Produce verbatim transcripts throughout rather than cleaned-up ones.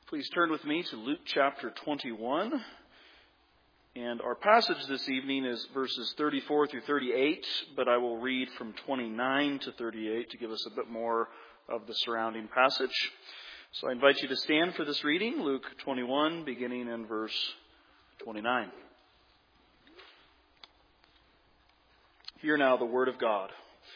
Please turn with me to Luke chapter twenty-one. And our passage this evening is verses thirty-four through thirty-eight, but I will read from twenty-nine to thirty-eight to give us a bit more of the surrounding passage. So I invite you to stand for this reading, Luke twenty-one, beginning in verse twenty-nine. Hear now the word of God.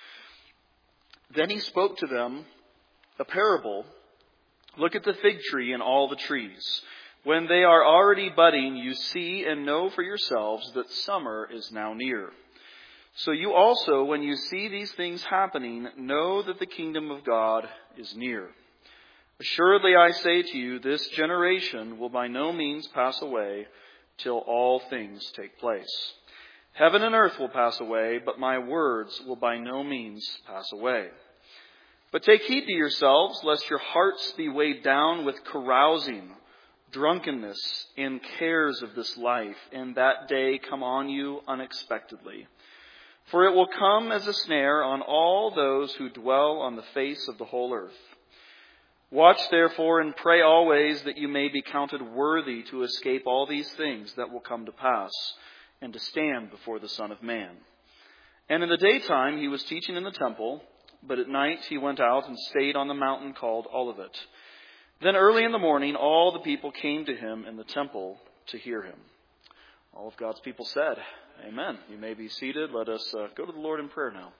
Then he spoke to them a parable. Look at the fig tree and all the trees. When they are already budding, you see and know for yourselves that summer is now near. So you also, when you see these things happening, know that the kingdom of God is near. Assuredly, I say to you, this generation will by no means pass away till all things take place. Heaven and earth will pass away, but my words will by no means pass away. But take heed to yourselves, lest your hearts be weighed down with carousing, drunkenness, and cares of this life, and that day come on you unexpectedly. For it will come as a snare on all those who dwell on the face of the whole earth. Watch therefore and pray always that you may be counted worthy to escape all these things that will come to pass, and to stand before the Son of Man. And in the daytime he was teaching in the temple, but at night he went out and stayed on the mountain called Olivet. Then early in the morning all the people came to him in the temple to hear him. All of God's people said, Amen. You may be seated. Let us uh, go to the Lord in prayer now.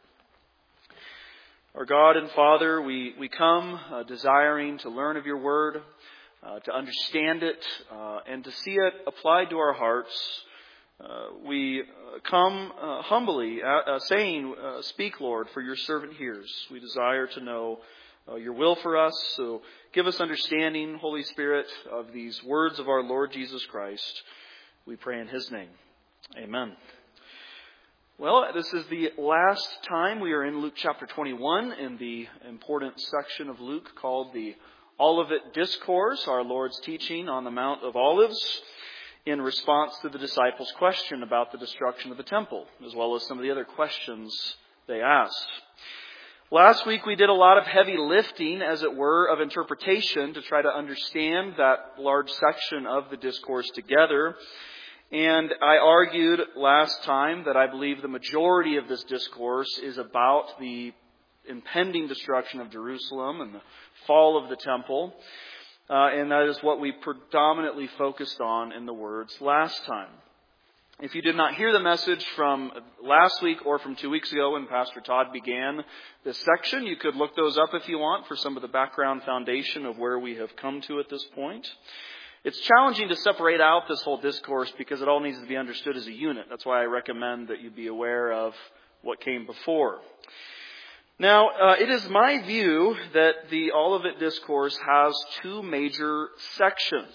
Our God and Father, we, we come uh, desiring to learn of your word, uh, to understand it, uh, and to see it applied to our hearts. Uh, we uh, come uh, humbly, uh, uh, saying, uh, Speak, Lord, for your servant hears. We desire to know uh, your will for us. So give us understanding, Holy Spirit, of these words of our Lord Jesus Christ. We pray in his name. Amen. Well, this is the last time we are in Luke chapter twenty-one in the important section of Luke called the Olivet Discourse, our Lord's teaching on the Mount of Olives, in response to the disciples' question about the destruction of the temple, as well as some of the other questions they asked. Last week we did a lot of heavy lifting, as it were, of interpretation to try to understand that large section of the discourse together. And I argued last time that I believe the majority of this discourse is about the impending destruction of Jerusalem and the fall of the temple. Uh, and that is what we predominantly focused on in the words last time. If you did not hear the message from last week or from two weeks ago when Pastor Todd began this section, you could look those up if you want for some of the background foundation of where we have come to at this point. It's challenging to separate out this whole discourse because it all needs to be understood as a unit. That's why I recommend that you be aware of what came before. Now, uh, it is my view that the Olivet Discourse has two major sections.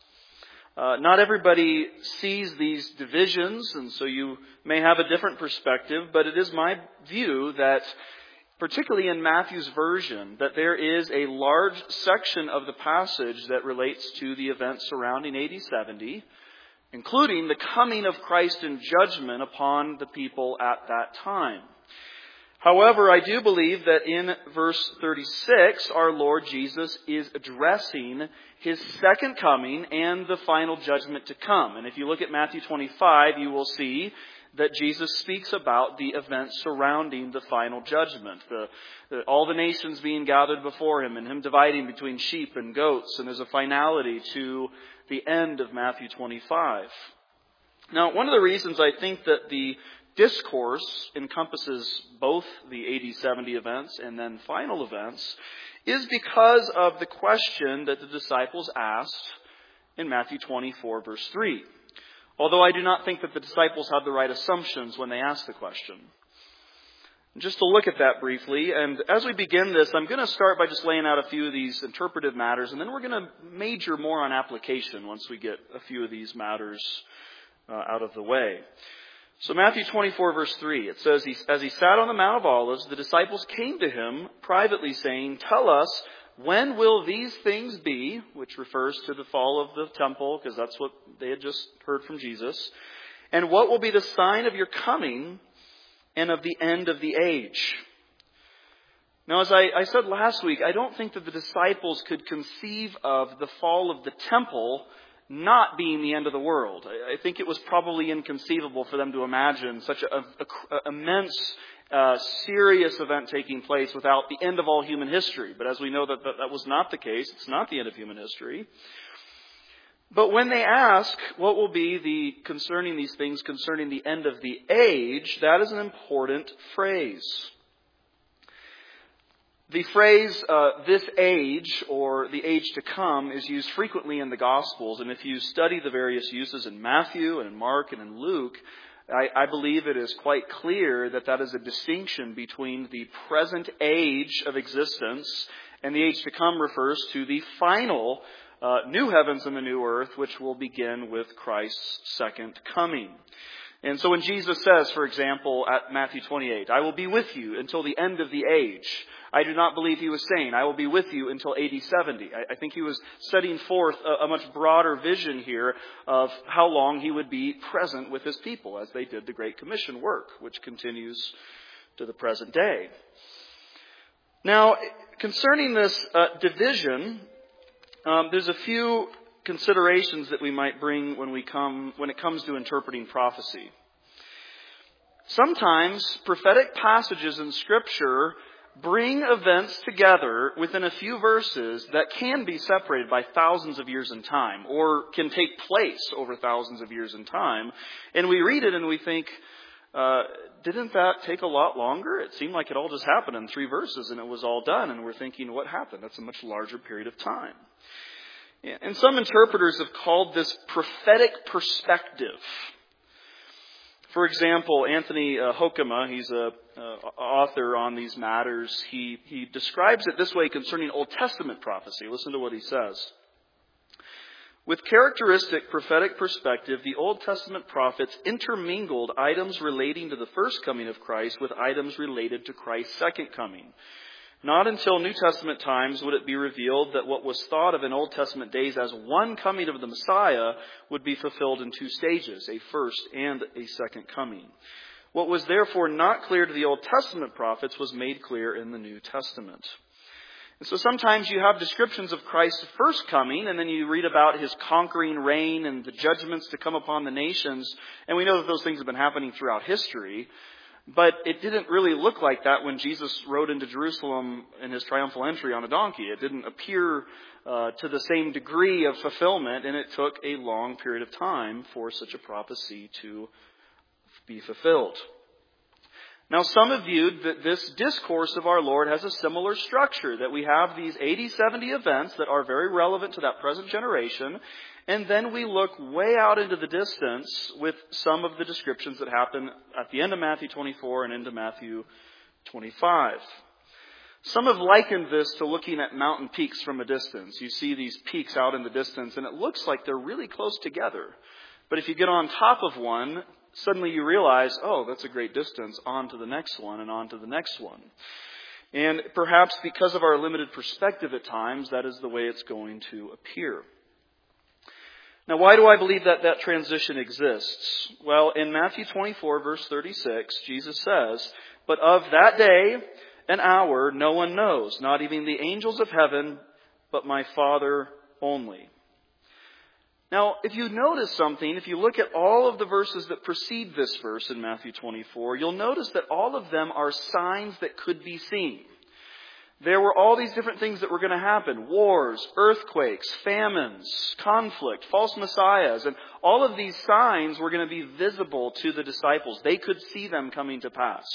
Uh, not everybody sees these divisions, and so you may have a different perspective, but it is my view that, particularly in Matthew's version, that there is a large section of the passage that relates to the events surrounding A D seventy, including the coming of Christ in judgment upon the people at that time. However, I do believe that in verse thirty-six, our Lord Jesus is addressing his second coming and the final judgment to come. And if you look at Matthew twenty-five, you will see that Jesus speaks about the events surrounding the final judgment. The, the, all the nations being gathered before him and him dividing between sheep and goats. And there's a finality to the end of Matthew twenty-five. Now, one of the reasons I think that the discourse encompasses both the A D seventy events and then final events is because of the question that the disciples asked in Matthew twenty-four, verse three. Although I do not think that the disciples had the right assumptions when they asked the question. Just to look at that briefly, and as we begin this, I'm going to start by just laying out a few of these interpretive matters, and then we're going to major more on application once we get a few of these matters uh, out of the way. So Matthew twenty-four, verse three, it says, As he sat on the Mount of Olives, the disciples came to him privately saying, Tell us, when will these things be? Which refers to the fall of the temple, because that's what they had just heard from Jesus. And what will be the sign of your coming and of the end of the age? Now, as I, I said last week, I don't think that the disciples could conceive of the fall of the temple not being the end of the world. I, I think it was probably inconceivable for them to imagine such an immense, uh, serious event taking place without the end of all human history. But as we know that, that that was not the case, it's not the end of human history. But when they ask what will be the concerning these things concerning the end of the age, that is an important phrase. The phrase, uh, this age, or the age to come, is used frequently in the Gospels. And if you study the various uses in Matthew and in Mark and in Luke, I, I believe it is quite clear that that is a distinction between the present age of existence and the age to come refers to the final uh, new heavens and the new earth, which will begin with Christ's second coming. And so when Jesus says, for example, at Matthew twenty-eight, I will be with you until the end of the age, I do not believe he was saying, I will be with you until A D seventy. I, I think he was setting forth a, a much broader vision here of how long he would be present with his people as they did the Great Commission work, which continues to the present day. Now, concerning this uh, division, um, there's a few considerations that we might bring when we come when it comes to interpreting prophecy. Sometimes prophetic passages in Scripture bring events together within a few verses that can be separated by thousands of years in time, or can take place over thousands of years in time. And we read it and we think, uh, didn't that take a lot longer? It seemed like it all just happened in three verses and it was all done. And we're thinking, what happened? That's a much larger period of time. And some interpreters have called this prophetic perspective. For example, Anthony uh, Hoekema, he's an uh, author on these matters. He, he describes it this way concerning Old Testament prophecy. Listen to what he says. With characteristic prophetic perspective, the Old Testament prophets intermingled items relating to the first coming of Christ with items related to Christ's second coming. Not until New Testament times would it be revealed that what was thought of in Old Testament days as one coming of the Messiah would be fulfilled in two stages, a first and a second coming. What was therefore not clear to the Old Testament prophets was made clear in the New Testament. And so sometimes you have descriptions of Christ's first coming, and then you read about his conquering reign and the judgments to come upon the nations, and we know that those things have been happening throughout history. But it didn't really look like that when Jesus rode into Jerusalem in his triumphal entry on a donkey. It didn't appear uh, to the same degree of fulfillment, and it took a long period of time for such a prophecy to be fulfilled. Now, some have viewed that this discourse of our Lord has a similar structure, that we have these A D seventy events that are very relevant to that present generation, and then we look way out into the distance with some of the descriptions that happen at the end of Matthew twenty-four and into Matthew twenty-five. Some have likened this to looking at mountain peaks from a distance. You see these peaks out in the distance, and it looks like they're really close together. But if you get on top of one, suddenly you realize, oh, that's a great distance, on to the next one and on to the next one. And perhaps because of our limited perspective at times, that is the way it's going to appear. Now, why do I believe that that transition exists? Well, in Matthew twenty-four, verse thirty-six, Jesus says, "But of that day and hour no one knows, not even the angels of heaven, but my Father only." Now, if you notice something, if you look at all of the verses that precede this verse in Matthew twenty-four, you'll notice that all of them are signs that could be seen. There were all these different things that were going to happen. Wars, earthquakes, famines, conflict, false messiahs. And all of these signs were going to be visible to the disciples. They could see them coming to pass.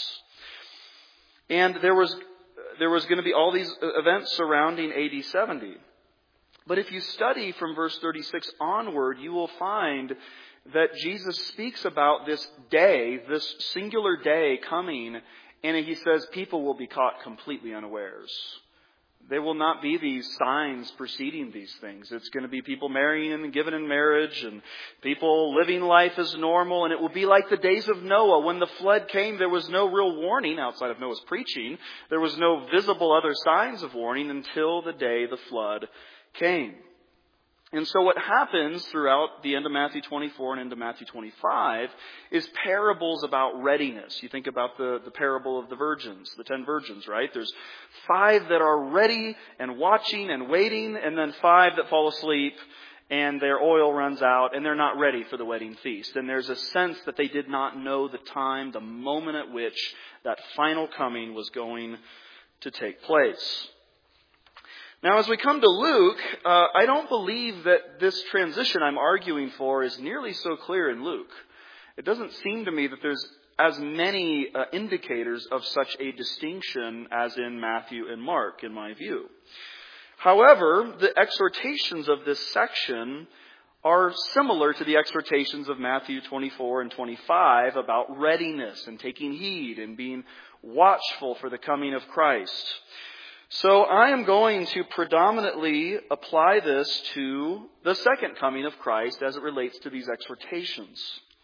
And there was, there was going to be all these events surrounding A D seventy. But if you study from verse thirty-six onward, you will find that Jesus speaks about this day, this singular day coming, and he says people will be caught completely unawares. There will not be these signs preceding these things. It's going to be people marrying and given in marriage and people living life as normal. And it will be like the days of Noah. When the flood came, there was no real warning outside of Noah's preaching. There was no visible other signs of warning until the day the flood came. And so what happens throughout the end of Matthew twenty-four and into Matthew twenty-five is parables about readiness. You think about the, the parable of the virgins, the ten virgins, right? There's five that are ready and watching and waiting, and then five that fall asleep and their oil runs out and they're not ready for the wedding feast. And there's a sense that they did not know the time, the moment at which that final coming was going to take place. Now, as we come to Luke, uh, I don't believe that this transition I'm arguing for is nearly so clear in Luke. It doesn't seem to me that there's as many uh, indicators of such a distinction as in Matthew and Mark, in my view. However, the exhortations of this section are similar to the exhortations of Matthew twenty-four and twenty-five about readiness and taking heed and being watchful for the coming of Christ. So I am going to predominantly apply this to the second coming of Christ as it relates to these exhortations.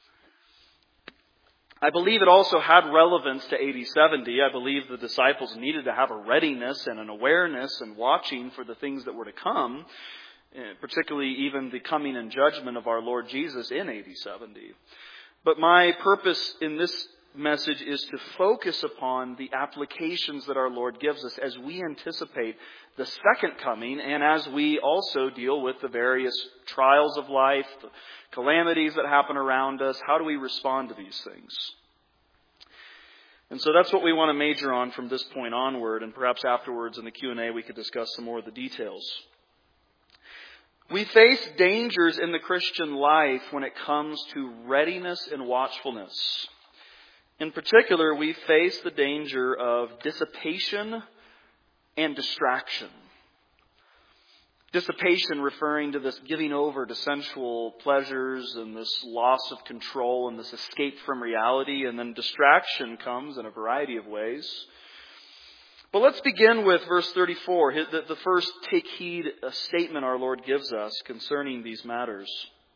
I believe it also had relevance to A D seventy. I believe the disciples needed to have a readiness and an awareness and watching for the things that were to come, particularly even the coming and judgment of our Lord Jesus in A D seventy. But my purpose in this message is to focus upon the applications that our Lord gives us as we anticipate the second coming and as we also deal with the various trials of life, the calamities that happen around us. How do we respond to these things? And so that's what we want to major on from this point onward, and perhaps afterwards in the Q and A we could discuss some more of the details. We face dangers in the Christian life when it comes to readiness and watchfulness. In particular, we face the danger of dissipation and distraction. Dissipation referring to this giving over to sensual pleasures and this loss of control and this escape from reality. And then distraction comes in a variety of ways. But let's begin with verse thirty-four, the first take heed statement our Lord gives us concerning these matters.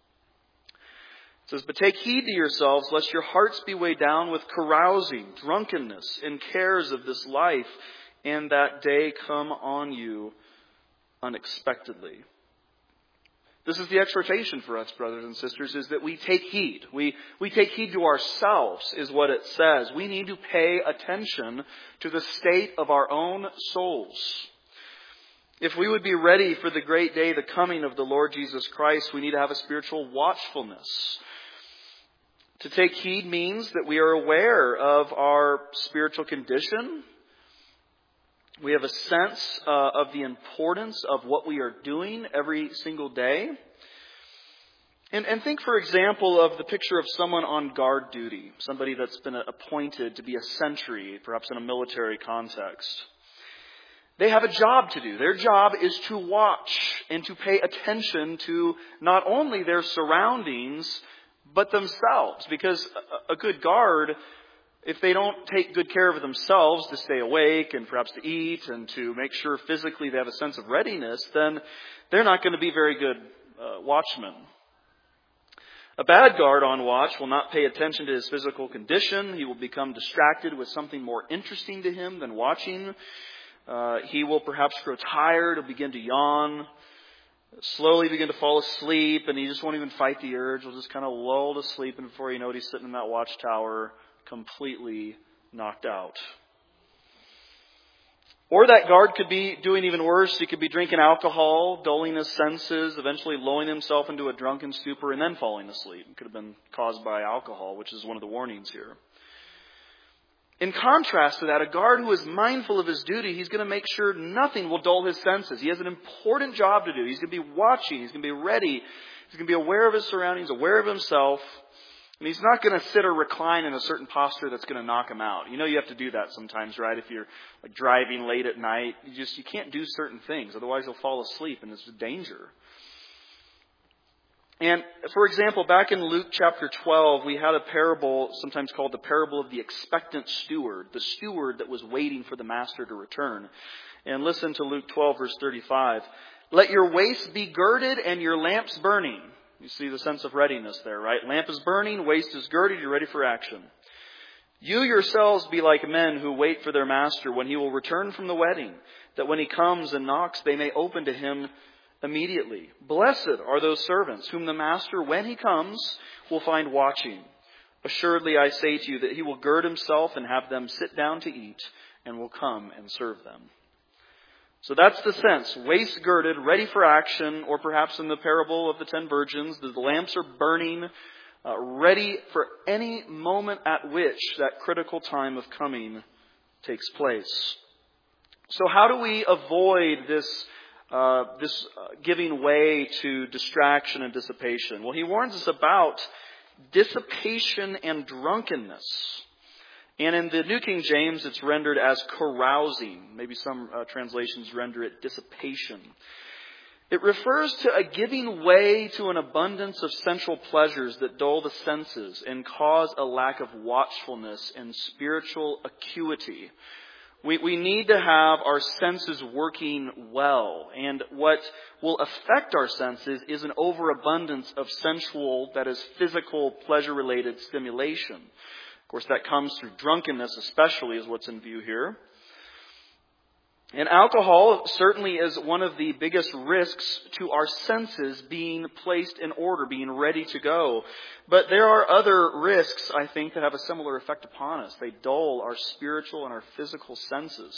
It says, "But take heed to yourselves, lest your hearts be weighed down with carousing, drunkenness, and cares of this life, and that day come on you unexpectedly." This is the exhortation for us, brothers and sisters, is that we take heed. We, we take heed to ourselves, is what it says. We need to pay attention to the state of our own souls. If we would be ready for the great day, the coming of the Lord Jesus Christ, we need to have a spiritual watchfulness. To take heed means that we are aware of our spiritual condition. We have a sense uh, of the importance of what we are doing every single day. And, and think, for example, of the picture of someone on guard duty, somebody that's been appointed to be a sentry, perhaps in a military context. They have a job to do. Their job is to watch and to pay attention to not only their surroundings, but themselves. Because a good guard, if they don't take good care of themselves to stay awake and perhaps to eat and to make sure physically they have a sense of readiness, then they're not going to be very good uh, watchmen. A bad guard on watch will not pay attention to his physical condition. He will become distracted with something more interesting to him than watching. Uh, he will perhaps grow tired, he'll begin to yawn, slowly begin to fall asleep, and he just won't even fight the urge. He'll just kind of lull to sleep, and before you know it, he's sitting in that watchtower completely knocked out. Or that guard could be doing even worse. He could be drinking alcohol, dulling his senses, eventually lulling himself into a drunken stupor, and then falling asleep. It could have been caused by alcohol, which is one of the warnings here. In contrast to that, a guard who is mindful of his duty, he's going to make sure nothing will dull his senses. He has an important job to do. He's going to be watching. He's going to be ready. He's going to be aware of his surroundings, aware of himself. And he's not going to sit or recline in a certain posture that's going to knock him out. You know you have to do that sometimes, right? If you're like driving late at night, you just you can't do certain things. Otherwise you'll fall asleep, and it's a danger. And, for example, back in Luke chapter twelve, we had a parable sometimes called the parable of the expectant steward, the steward that was waiting for the master to return. And listen to Luke twelve, verse thirty-five. "Let your waist be girded and your lamps burning." You see the sense of readiness there, right? Lamp is burning, waist is girded, you're ready for action. "You yourselves be like men who wait for their master when he will return from the wedding, that when he comes and knocks, they may open to him immediately. Blessed are those servants whom the master, when he comes, will find watching. Assuredly, I say to you that he will gird himself and have them sit down to eat, and will come and serve them. So that's the sense. Waist girded, ready for action, or perhaps in the parable of the ten virgins, the lamps are burning, uh, ready for any moment at which that critical time of coming takes place. So how do we avoid this uh, this uh, giving way to distraction and dissipation? Well, he warns us about dissipation and drunkenness. And in the New King James, it's rendered as carousing. Maybe some uh, translations render it dissipation. It refers to a giving way to an abundance of sensual pleasures that dull the senses and cause a lack of watchfulness and spiritual acuity. We, we need to have our senses working well. And what will affect our senses is an overabundance of sensual, that is physical, pleasure-related stimulation. Of course, that comes through drunkenness especially is what's in view here. And alcohol certainly is one of the biggest risks to our senses being placed in order, being ready to go. But there are other risks, I think, that have a similar effect upon us. They dull our spiritual and our physical senses.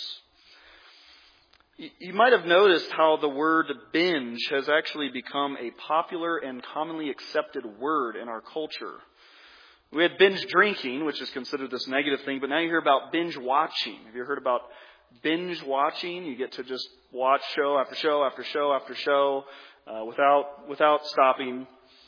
You might have noticed how the word binge has actually become a popular and commonly accepted word in our culture. We had binge drinking, which is considered this negative thing, but now you hear about binge watching. Have you heard about binge watching? You get to just watch show after show after show after show uh, without without stopping.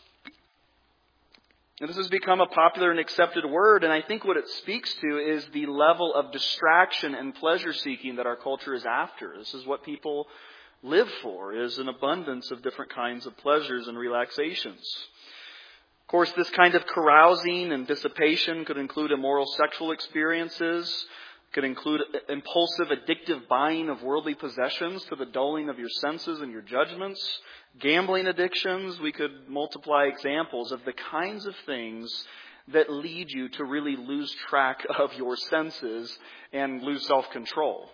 And this has become a popular and accepted word, and I think what it speaks to is the level of distraction and pleasure seeking that our culture is after. This is what people live for, is an abundance of different kinds of pleasures and relaxations. Of course, this kind of carousing and dissipation could include immoral sexual experiences, could include impulsive, addictive buying of worldly possessions to the dulling of your senses and your judgments, gambling addictions. We could multiply examples of the kinds of things that lead you to really lose track of your senses and lose self-control.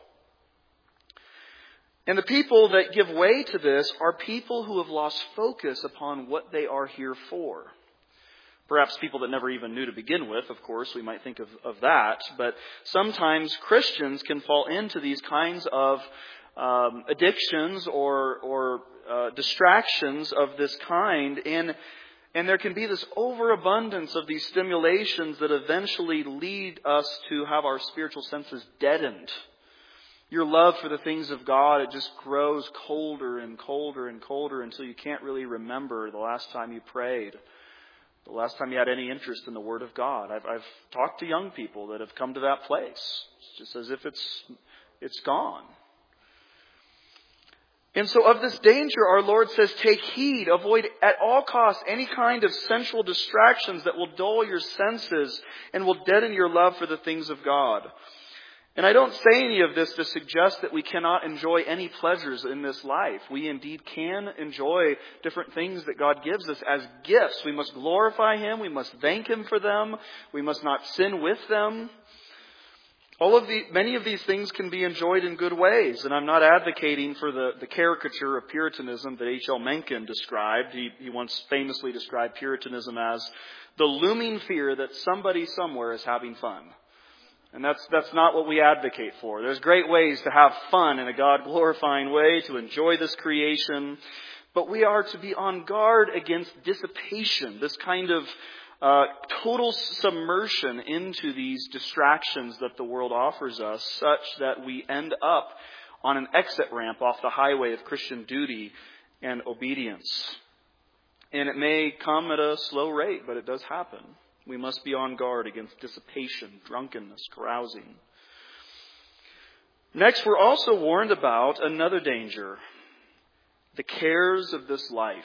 And the people that give way to this are people who have lost focus upon what they are here for. Perhaps people that never even knew to begin with, of course, we might think of, of that. But sometimes Christians can fall into these kinds of um, addictions or, or uh, distractions of this kind. And, and there can be this overabundance of these stimulations that eventually lead us to have our spiritual senses deadened. Your love for the things of God, it just grows colder and colder and colder until you can't really remember the last time you prayed. The last time you had any interest in the Word of God. I've, I've talked to young people that have come to that place. It's just as if it's it's gone. And so of this danger, our Lord says, take heed, avoid at all costs any kind of sensual distractions that will dull your senses and will deaden your love for the things of God. And I don't say any of this to suggest that we cannot enjoy any pleasures in this life. We indeed can enjoy different things that God gives us as gifts. We must glorify Him. We must thank Him for them. We must not sin with them. All of the, many of these things can be enjoyed in good ways. And I'm not advocating for the, the caricature of Puritanism that H L Mencken described. He, he once famously described Puritanism as the looming fear that somebody somewhere is having fun. And that's that's not what we advocate for. There's great ways to have fun in a God-glorifying way, to enjoy this creation. But we are to be on guard against dissipation, this kind of uh, total submersion into these distractions that the world offers us, such that we end up on an exit ramp off the highway of Christian duty and obedience. And it may come at a slow rate, but it does happen. We must be on guard against dissipation, drunkenness, carousing. Next, we're also warned about another danger, the cares of this life.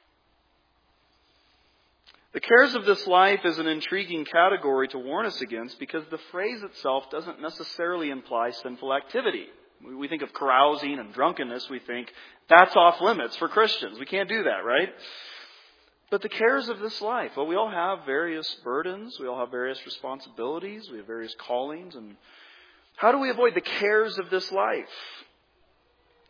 The cares of this life is an intriguing category to warn us against because the phrase itself doesn't necessarily imply sinful activity. We think of carousing and drunkenness, we think that's off limits for Christians. We can't do that, right? But the cares of this life, well, we all have various burdens. We all have various responsibilities. We have various callings. And how do we avoid the cares of this life?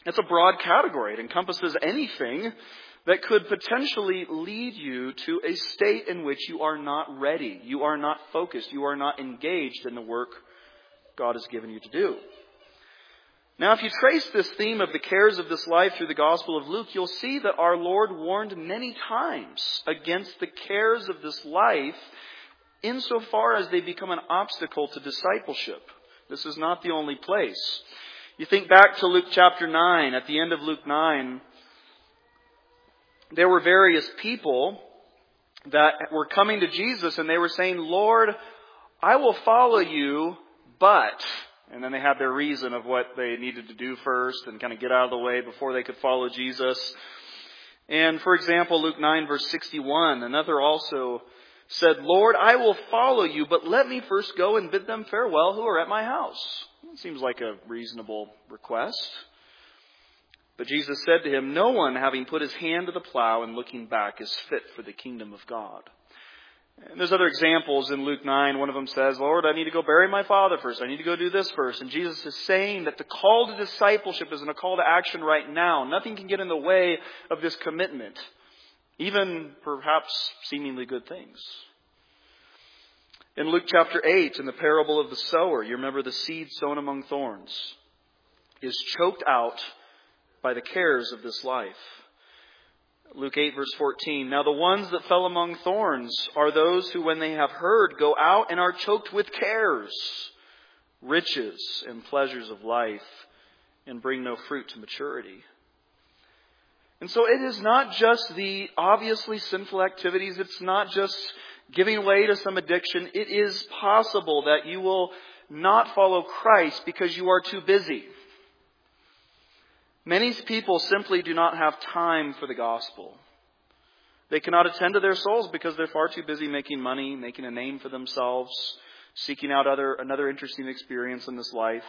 It's a broad category. It encompasses anything that could potentially lead you to a state in which you are not ready. You are not focused. You are not engaged in the work God has given you to do. Now, if you trace this theme of the cares of this life through the Gospel of Luke, you'll see that our Lord warned many times against the cares of this life insofar as they become an obstacle to discipleship. This is not the only place. You think back to Luke chapter nine. At the end of Luke nine, there were various people that were coming to Jesus and they were saying, "Lord, I will follow you, but..." And then they had their reason of what they needed to do first and kind of get out of the way before they could follow Jesus. And for example, Luke nine verse sixty-one, another also said, "Lord, I will follow you, but let me first go and bid them farewell who are at my house." It seems like a reasonable request. But Jesus said to him, "No one, having put his hand to the plow and looking back, is fit for the kingdom of God." And there's other examples in Luke nine. One of them says, "Lord, I need to go bury my father first. I need to go do this first." And Jesus is saying that the call to discipleship isn't a call to action right now. Nothing can get in the way of this commitment. Even perhaps seemingly good things. In Luke chapter eight, in the parable of the sower, you remember the seed sown among thorns is choked out by the cares of this life. Luke eight verse fourteen, "Now the ones that fell among thorns are those who, when they have heard, go out and are choked with cares, riches, and pleasures of life, and bring no fruit to maturity." And so it is not just the obviously sinful activities. It's not just giving way to some addiction. It is possible that you will not follow Christ because you are too busy. Many people simply do not have time for the gospel. They cannot attend to their souls because they're far too busy making money, making a name for themselves, seeking out other another interesting experience in this life.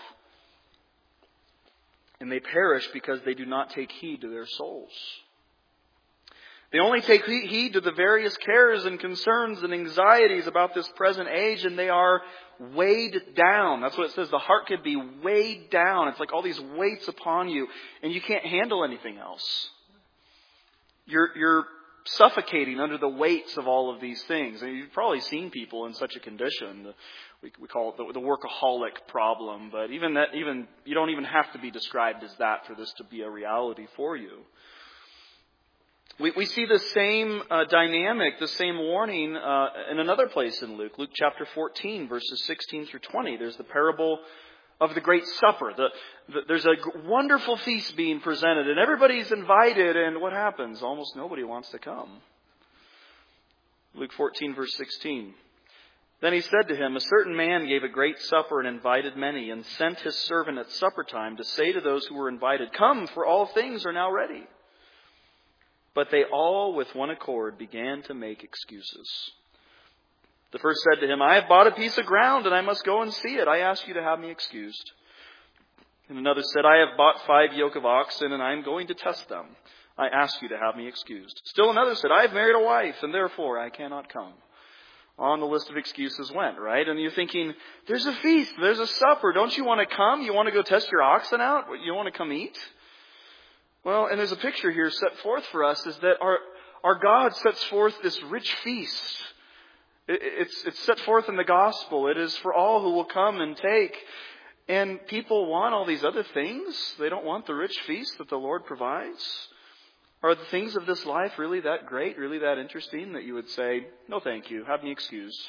And they perish because they do not take heed to their souls. They only take heed to the various cares and concerns and anxieties about this present age, and they are weighed down. That's what it says. The heart could be weighed down. It's like all these weights upon you, and you can't handle anything else. You're, you're suffocating under the weights of all of these things. And you've probably seen people in such a condition. We, we call it the, the workaholic problem, but even that, even you don't even have to be described as that for this to be a reality for you. We, we see the same uh, dynamic, the same warning uh, in another place in Luke. Luke chapter fourteen, verses sixteen through twenty. There's the parable of the Great Supper. The, the, there's a wonderful feast being presented, and everybody's invited, and what happens? Almost nobody wants to come. Luke fourteen, verse sixteen. "Then he said to him, a certain man gave a great supper and invited many, and sent his servant at supper time to say to those who were invited, 'Come, for all things are now ready.' But they all with one accord began to make excuses. The first said to him, 'I have bought a piece of ground and I must go and see it. I ask you to have me excused.' And another said, 'I have bought five yoke of oxen and I am going to test them. I ask you to have me excused.' Still another said, 'I have married a wife and therefore I cannot come.'" On the list of excuses went, right? And you're thinking, there's a feast, there's a supper. Don't you want to come? You want to go test your oxen out? You want to come eat? Well, and there's a picture here set forth for us is that our, our God sets forth this rich feast. It, it's, it's set forth in the gospel. It is for all who will come and take. And people want all these other things. They don't want the rich feast that the Lord provides. Are the things of this life really that great, really that interesting that you would say, "No, thank you, have me excused"?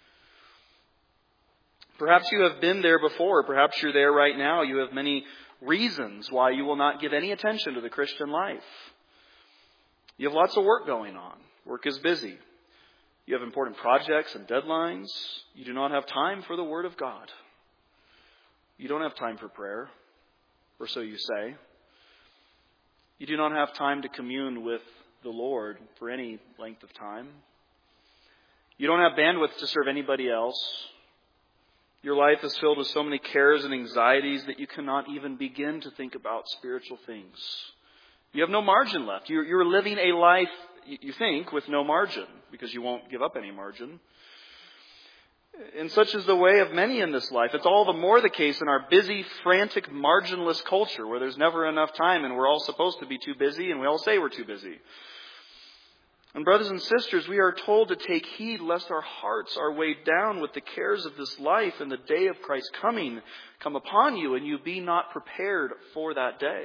Perhaps you have been there before. Perhaps you're there right now. You have many reasons why you will not give any attention to the Christian life. You have lots of work going on. Work is busy. You have important projects and deadlines. You do not have time for the Word of God. You don't have time for prayer, or so you say. You do not have time to commune with the Lord for any length of time. You don't have bandwidth to serve anybody else. Your life is filled with so many cares and anxieties that you cannot even begin to think about spiritual things. You have no margin left. You're, you're living a life, you think, with no margin, because you won't give up any margin. And such is the way of many in this life. It's all the more the case in our busy, frantic, marginless culture where there's never enough time and we're all supposed to be too busy and we all say we're too busy. And brothers and sisters, we are told to take heed lest our hearts are weighed down with the cares of this life and the day of Christ's coming come upon you and you be not prepared for that day.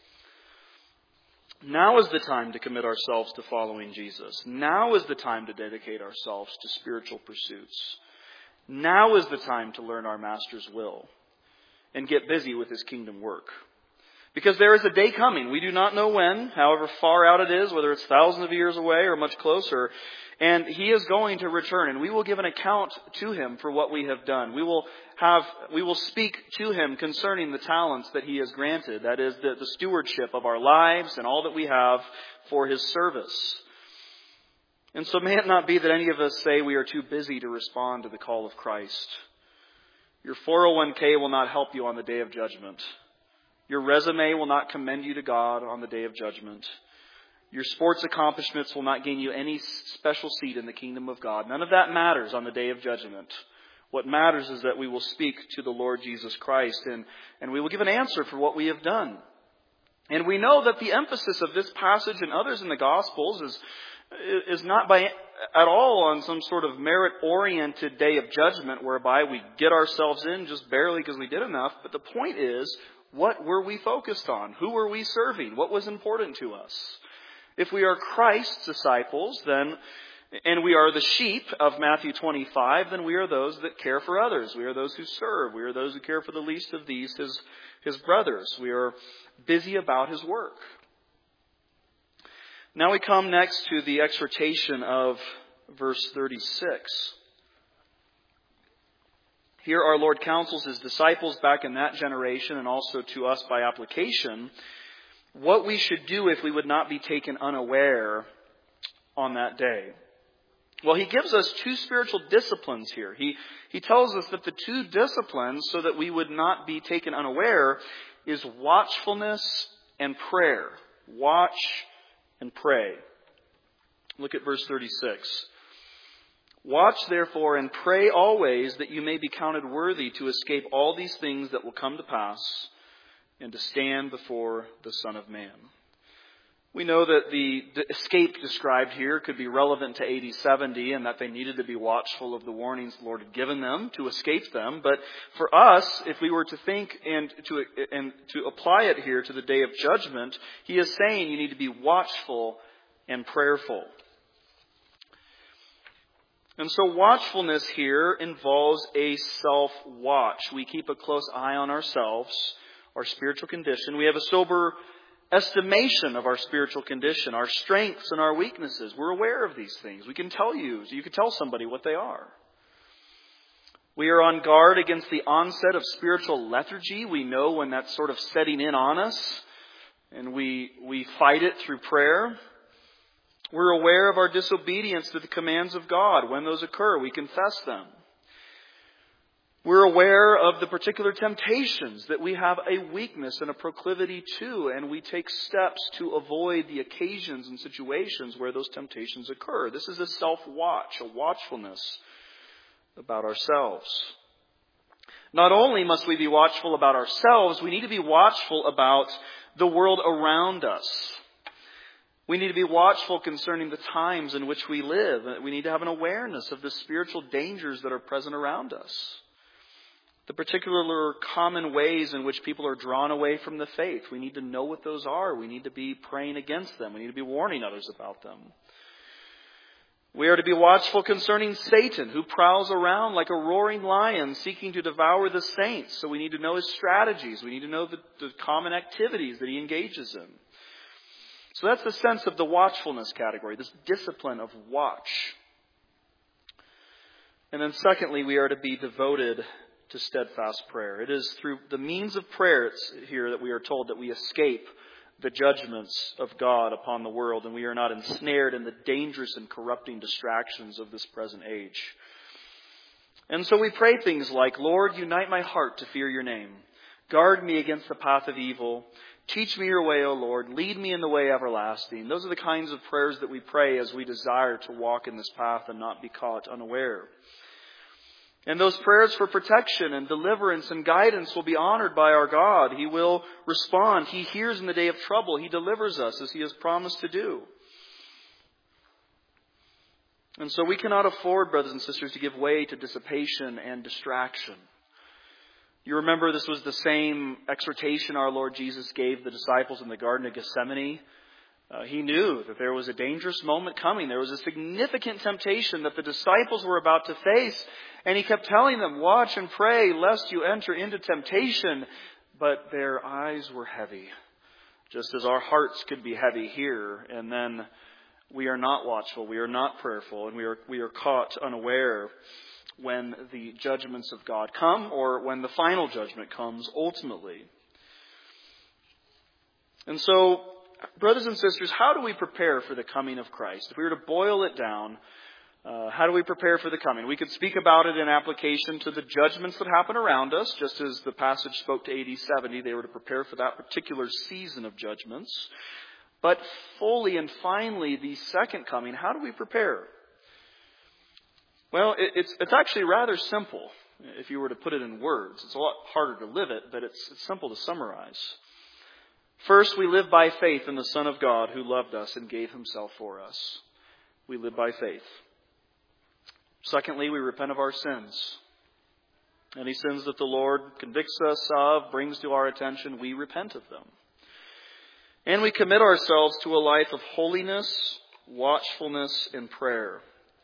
Now is the time to commit ourselves to following Jesus. Now is the time to dedicate ourselves to spiritual pursuits. Now is the time to learn our Master's will and get busy with His kingdom work. Because there is a day coming. We do not know when, however far out it is, whether it's thousands of years away or much closer. And He is going to return, and we will give an account to Him for what we have done. We will have, we will speak to Him concerning the talents that He has granted. That is the, the stewardship of our lives and all that we have for His service. And so may it not be that any of us say we are too busy to respond to the call of Christ. Your four oh one k will not help you on the day of judgment. Your resume will not commend you to God on the day of judgment. Your sports accomplishments will not gain you any special seat in the kingdom of God. None of that matters on the day of judgment. What matters is that we will speak to the Lord Jesus Christ and, and we will give an answer for what we have done. And we know that the emphasis of this passage and others in the Gospels is, is not by at all on some sort of merit-oriented day of judgment whereby we get ourselves in just barely because we did enough. But the point is, what were we focused on? Who were we serving? What was important to us? If we are Christ's disciples, then, and we are the sheep of Matthew twenty-five, then we are those that care for others. We are those who serve. We are those who care for the least of these, his, his brothers. We are busy about His work. Now we come next to the exhortation of verse thirty-six. Here our Lord counsels His disciples back in that generation and also to us by application what we should do if we would not be taken unaware on that day. Well, He gives us two spiritual disciplines here. He, he tells us that the two disciplines, so that we would not be taken unaware, is watchfulness and prayer. Watch and pray. Look at verse thirty-six. Watch therefore and pray always that you may be counted worthy to escape all these things that will come to pass and to stand before the Son of Man. We know that the escape described here could be relevant to A D seventy and that they needed to be watchful of the warnings the Lord had given them to escape them. But for us, if we were to think and to, and to apply it here to the day of judgment, He is saying you need to be watchful and prayerful. And so watchfulness here involves a self-watch. We keep a close eye on ourselves, our spiritual condition. We have a sober estimation of our spiritual condition, our strengths and our weaknesses. We're aware of these things. We can tell you, you can tell somebody what they are. We are on guard against the onset of spiritual lethargy. We know when that's sort of setting in on us, and we, we fight it through prayer. We're aware of our disobedience to the commands of God. When those occur, we confess them. We're aware of the particular temptations that we have a weakness and a proclivity to, and we take steps to avoid the occasions and situations where those temptations occur. This is a self-watch, a watchfulness about ourselves. Not only must we be watchful about ourselves, we need to be watchful about the world around us. We need to be watchful concerning the times in which we live. We need to have an awareness of the spiritual dangers that are present around us. The particular common ways in which people are drawn away from the faith. We need to know what those are. We need to be praying against them. We need to be warning others about them. We are to be watchful concerning Satan, who prowls around like a roaring lion seeking to devour the saints. So we need to know his strategies. We need to know the, the common activities that he engages in. So that's the sense of the watchfulness category, this discipline of watch. And then secondly, we are to be devoted to steadfast prayer. It is through the means of prayer here that we are told that we escape the judgments of God upon the world, and we are not ensnared in the dangerous and corrupting distractions of this present age. And so we pray things like, Lord, unite my heart to fear your name. Guard me against the path of evil. Teach me your way, O Lord. Lead me in the way everlasting. Those are the kinds of prayers that we pray as we desire to walk in this path and not be caught unaware. And those prayers for protection and deliverance and guidance will be honored by our God. He will respond. He hears in the day of trouble. He delivers us as He has promised to do. And so we cannot afford, brothers and sisters, to give way to dissipation and distraction. You remember this was the same exhortation our Lord Jesus gave the disciples in the Garden of Gethsemane. Uh, he knew that there was a dangerous moment coming. There was a significant temptation that the disciples were about to face. And He kept telling them, watch and pray lest you enter into temptation. But their eyes were heavy, just as our hearts could be heavy here. And then we are not watchful, we are not prayerful, and we are we are caught unaware when the judgments of God come, or when the final judgment comes ultimately. And so, brothers and sisters, how do we prepare for the coming of Christ? If we were to boil it down, uh, how do we prepare for the coming? We could speak about it in application to the judgments that happen around us, just as the passage spoke to A D seventy. They were to prepare for that particular season of judgments. But fully and finally, the second coming, how do we prepare? Well, it's it's actually rather simple if you were to put it in words. It's a lot harder to live it, but it's, it's simple to summarize. First, we live by faith in the Son of God who loved us and gave Himself for us. We live by faith. Secondly, we repent of our sins. Any sins that the Lord convicts us of, brings to our attention, we repent of them. And we commit ourselves to a life of holiness, watchfulness, and prayer.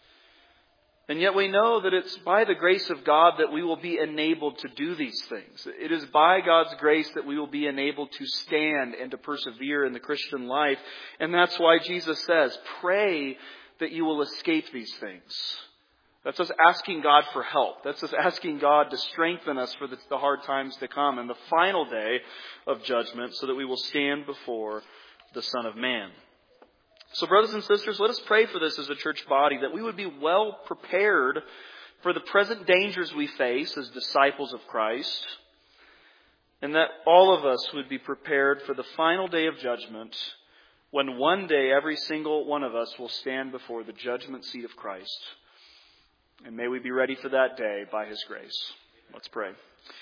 And yet we know that it's by the grace of God that we will be enabled to do these things. It is by God's grace that we will be enabled to stand and to persevere in the Christian life. And that's why Jesus says, pray that you will escape these things. That's us asking God for help. That's us asking God to strengthen us for the, the hard times to come and the final day of judgment so that we will stand before the Son of Man. So brothers and sisters, let us pray for this as a church body, that we would be well prepared for the present dangers we face as disciples of Christ, and that all of us would be prepared for the final day of judgment, when one day every single one of us will stand before the judgment seat of Christ. And may we be ready for that day by His grace. Let's pray.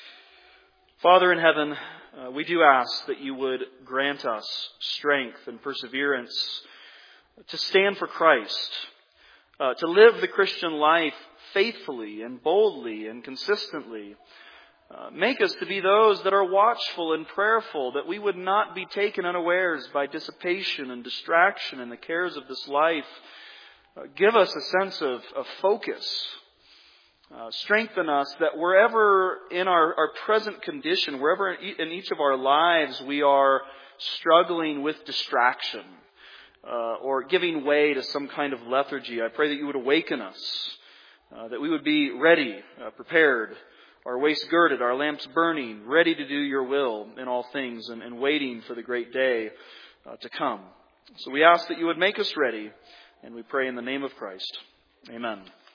Father in heaven, uh, we do ask that you would grant us strength and perseverance to stand for Christ, uh, to live the Christian life faithfully and boldly and consistently. Uh, make us to be those that are watchful and prayerful, that we would not be taken unawares by dissipation and distraction and the cares of this life. Uh, give us a sense of, of focus. Uh, strengthen us that wherever in our, our present condition, wherever in each of our lives we are struggling with distraction uh, or giving way to some kind of lethargy, I pray that you would awaken us, uh, that we would be ready, uh, prepared, our waist girded, our lamps burning, ready to do your will in all things and, and waiting for the great day uh, to come. So we ask that you would make us ready, and we pray in the name of Christ. Amen.